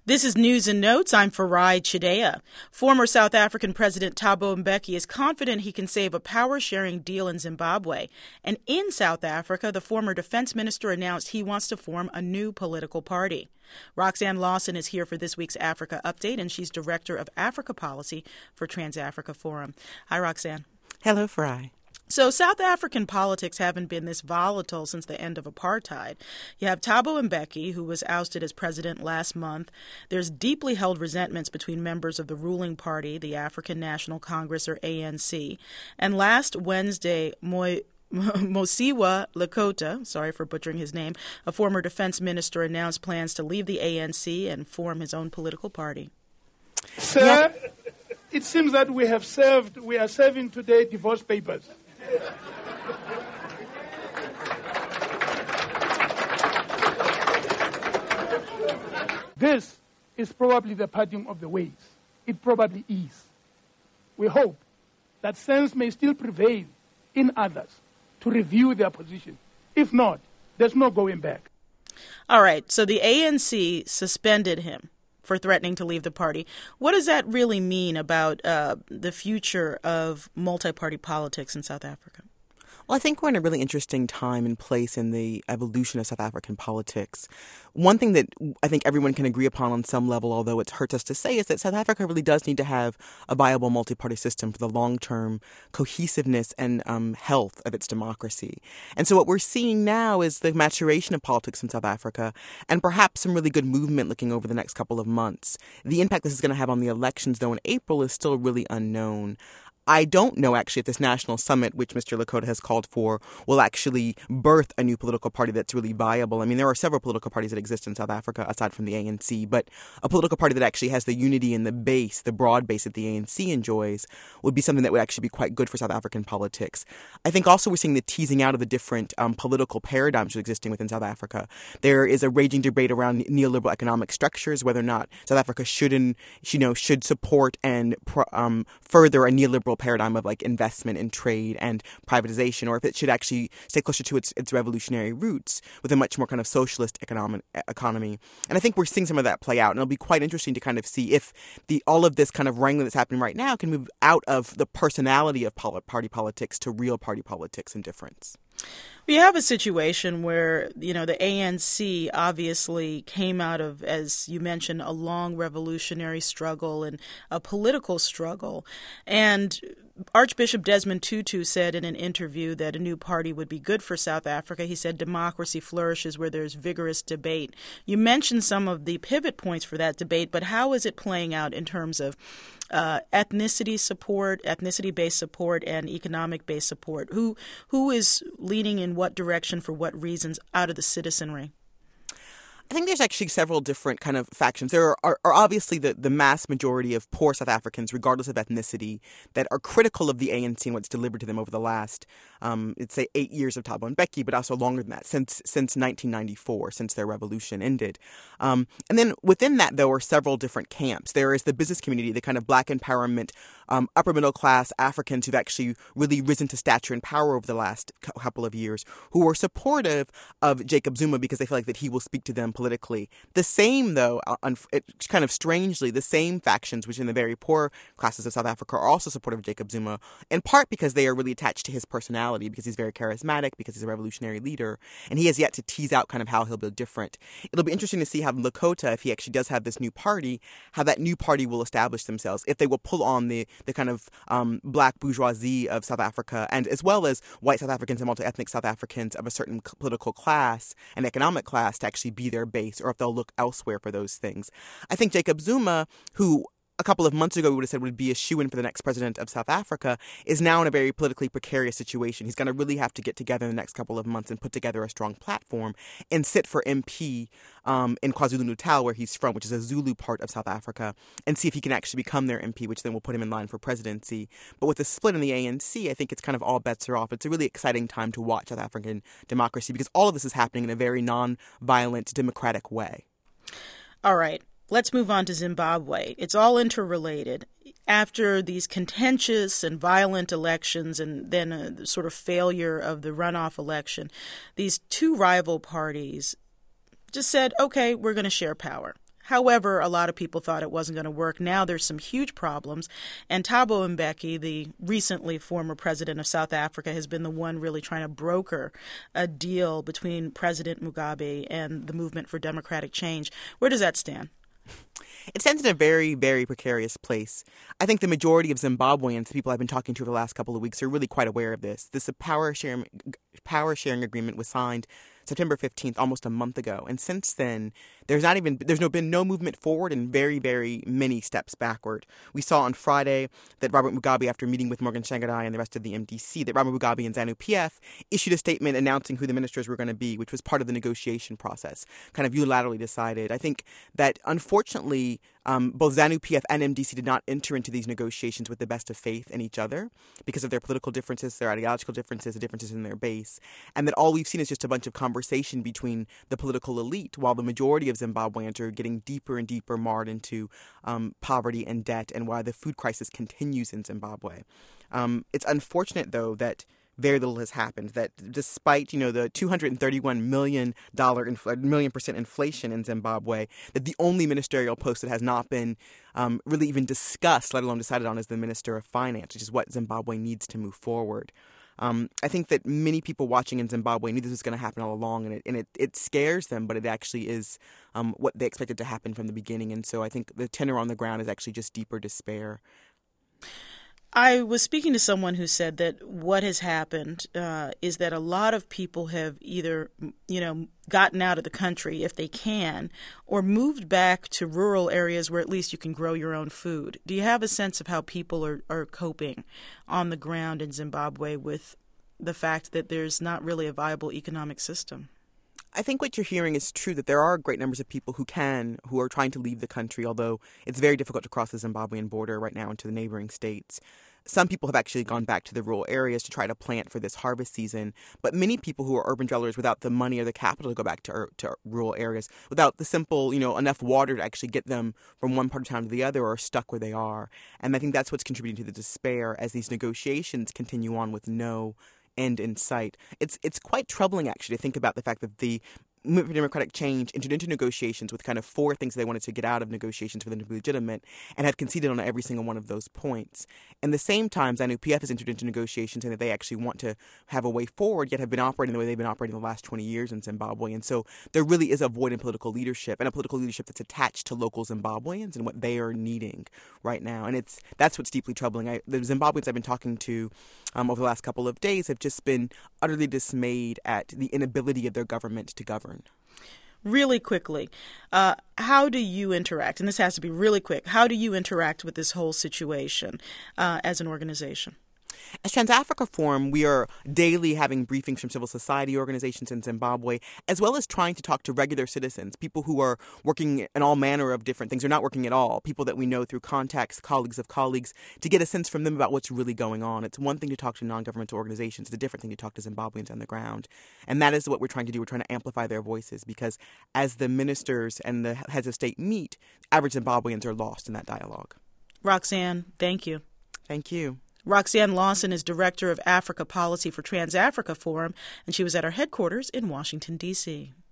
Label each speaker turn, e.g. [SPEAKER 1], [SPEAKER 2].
[SPEAKER 1] This is News and Notes. I'm Farai Chidea. Former South African President Thabo Mbeki is confident he can save a power-sharing deal in Zimbabwe. And in South Africa, the former defense minister announced he wants to form a new political party. Roxanne Lawson is here for this week's Africa Update, and she's Director of Africa Policy for Trans-Africa Forum. Hi, Roxanne.
[SPEAKER 2] Hello, Farai.
[SPEAKER 1] So South African politics haven't been this volatile since the end of apartheid. You have Thabo Mbeki, who was ousted as president last month. There's deeply held resentments between members of the ruling party, the African National Congress, or ANC. And last Wednesday, Mosiuoa Lekota, sorry for butchering his name, a former defense minister, announced plans to leave the ANC and form his own political party.
[SPEAKER 3] Sir, it seems that we are serving today divorce papers. This is probably the parting of the ways. It probably is. We hope that sense may still prevail in others to review their position. If not, there's no going back.
[SPEAKER 1] All right, so the ANC suspended him for threatening to leave the party. What does that really mean about the future of multi-party politics in South Africa?
[SPEAKER 2] Well, I think we're in a really interesting time and place in the evolution of South African politics. One thing that I think everyone can agree upon on some level, although it hurts us to say, is that South Africa really does need to have a viable multi-party system for the long-term cohesiveness and health of its democracy. And so what we're seeing now is the maturation of politics in South Africa and perhaps some really good movement looking over the next couple of months. The impact this is going to have on the elections, though, in April is still really unknown. I don't know, actually, if this national summit, which Mr. Lekota has called for, will actually birth a new political party that's really viable. I mean, there are several political parties that exist in South Africa aside from the ANC, but a political party that actually has the unity and the base, the broad base that the ANC enjoys, would be something that would actually be quite good for South African politics. I think also we're seeing the teasing out of the different political paradigms existing within South Africa. There is a raging debate around neoliberal economic structures, whether or not South Africa should support and further a neoliberal paradigm of like investment and trade and privatization, or if it should actually stay closer to its revolutionary roots with a much more kind of socialist economy. And I think we're seeing some of that play out, and it'll be quite interesting to kind of see if all of this kind of wrangling that's happening right now can move out of the personality of party politics to real party politics and difference.
[SPEAKER 1] We have a situation where, the ANC obviously came out of, as you mentioned, a long revolutionary struggle and a political struggle. And Archbishop Desmond Tutu said in an interview that a new party would be good for South Africa. He said democracy flourishes where there's vigorous debate. You mentioned some of the pivot points for that debate, but how is it playing out in terms of ethnicity-based support, and economic-based support? Who is leaning in what direction for what reasons out of the citizenry?
[SPEAKER 2] I think there's actually several different kind of factions. There are obviously the mass majority of poor South Africans, regardless of ethnicity, that are critical of the ANC and what's delivered to them over the last, let's say, 8 years of Thabo Mbeki, but also longer than that, since 1994, since their revolution ended. And then within that, there are several different camps. There is the business community, the kind of black empowerment, upper middle class Africans who've actually really risen to stature and power over the last couple of years, who are supportive of Jacob Zuma because they feel like that he will speak to them politically. The same, though, kind of strangely, the same factions, which in the very poor classes of South Africa are also supportive of Jacob Zuma, in part because they are really attached to his personality, because he's very charismatic, because he's a revolutionary leader, and he has yet to tease out kind of how he'll be different. It'll be interesting to see how Lekota, if he actually does have this new party, how that new party will establish themselves, if they will pull on the kind of black bourgeoisie of South Africa, and as well as white South Africans and multi-ethnic South Africans of a certain political class and economic class to actually be their base, or if they'll look elsewhere for those things. I think Jacob Zuma, who a couple of months ago we would have said would be a shoo-in for the next president of South Africa, is now in a very politically precarious situation. He's going to really have to get together in the next couple of months and put together a strong platform and sit for MP in KwaZulu-Natal, where he's from, which is a Zulu part of South Africa, and see if he can actually become their MP, which then will put him in line for presidency. But with the split in the ANC, I think it's kind of all bets are off. It's a really exciting time to watch South African democracy because all of this is happening in a very non-violent, democratic way.
[SPEAKER 1] All right. Let's move on to Zimbabwe. It's all interrelated. After these contentious and violent elections and then a sort of failure of the runoff election, these two rival parties just said, okay, we're going to share power. However, a lot of people thought it wasn't going to work. Now there's some huge problems. And Thabo Mbeki, the recently former president of South Africa, has been the one really trying to broker a deal between President Mugabe and the Movement for Democratic Change. Where does that stand?
[SPEAKER 2] It stands in a very, very precarious place. I think the majority of Zimbabweans, the people I've been talking to over the last couple of weeks, are really quite aware of this. This power sharing agreement was signed September 15th, almost a month ago. And since then, there's been no movement forward and very, very many steps backward. We saw on Friday that Robert Mugabe, after meeting with Morgan Tsvangirai and the rest of the MDC, that Robert Mugabe and ZANU-PF issued a statement announcing who the ministers were going to be, which was part of the negotiation process, kind of unilaterally decided. I think that, unfortunately, both ZANU-PF and MDC did not enter into these negotiations with the best of faith in each other because of their political differences, their ideological differences, the differences in their base, and that all we've seen is just a bunch of conversation between the political elite, while the majority of Zimbabweans are getting deeper and deeper marred into poverty and debt, and why the food crisis continues in Zimbabwe. It's unfortunate, though, that very little has happened, that despite, the $231 million % inflation in Zimbabwe, that the only ministerial post that has not been really even discussed, let alone decided on, is the Minister of Finance, which is what Zimbabwe needs to move forward. I think that many people watching in Zimbabwe knew this was going to happen all along, and it scares them, but it actually is what they expected to happen from the beginning. And so I think the tenor on the ground is actually just deeper despair.
[SPEAKER 1] I was speaking to someone who said that what has happened is that a lot of people have either, gotten out of the country if they can, or moved back to rural areas where at least you can grow your own food. Do you have a sense of how people are coping on the ground in Zimbabwe with the fact that there's not really a viable economic system?
[SPEAKER 2] I think what you're hearing is true, that there are great numbers of people who are trying to leave the country, although it's very difficult to cross the Zimbabwean border right now into the neighboring states. Some people have actually gone back to the rural areas to try to plant for this harvest season. But many people who are urban dwellers without the money or the capital to go back to rural areas, without the simple, enough water to actually get them from one part of town to the other, are stuck where they are. And I think that's what's contributing to the despair as these negotiations continue on with no end in sight. It's quite troubling, actually, to think about the fact that the Movement for Democratic Change entered into negotiations with kind of 4 things they wanted to get out of negotiations for them to be legitimate, and have conceded on every single one of those points. And the same time, ZANU-PF has entered into negotiations saying that they actually want to have a way forward, yet have been operating the way they've been operating the last 20 years in Zimbabwe. And so there really is a void in political leadership, and a political leadership that's attached to local Zimbabweans and what they are needing right now. And that's what's deeply troubling. The Zimbabweans I've been talking to over the last couple of days have just been utterly dismayed at the inability of their government to govern.
[SPEAKER 1] Really quickly, how do you interact? And this has to be really quick. How do you interact with this whole situation as an organization?
[SPEAKER 2] As Trans-Africa Forum, we are daily having briefings from civil society organizations in Zimbabwe, as well as trying to talk to regular citizens, people who are working in all manner of different things, or not working at all, people that we know through contacts, colleagues of colleagues, to get a sense from them about what's really going on. It's one thing to talk to non-governmental organizations. It's a different thing to talk to Zimbabweans on the ground. And that is what we're trying to do. We're trying to amplify their voices, because as the ministers and the heads of state meet, average Zimbabweans are lost in that dialogue.
[SPEAKER 1] Roxanne, thank you.
[SPEAKER 2] Thank you.
[SPEAKER 1] Roxanne Lawson is Director of Africa Policy for Trans-Africa Forum, and she was at our headquarters in Washington, D.C.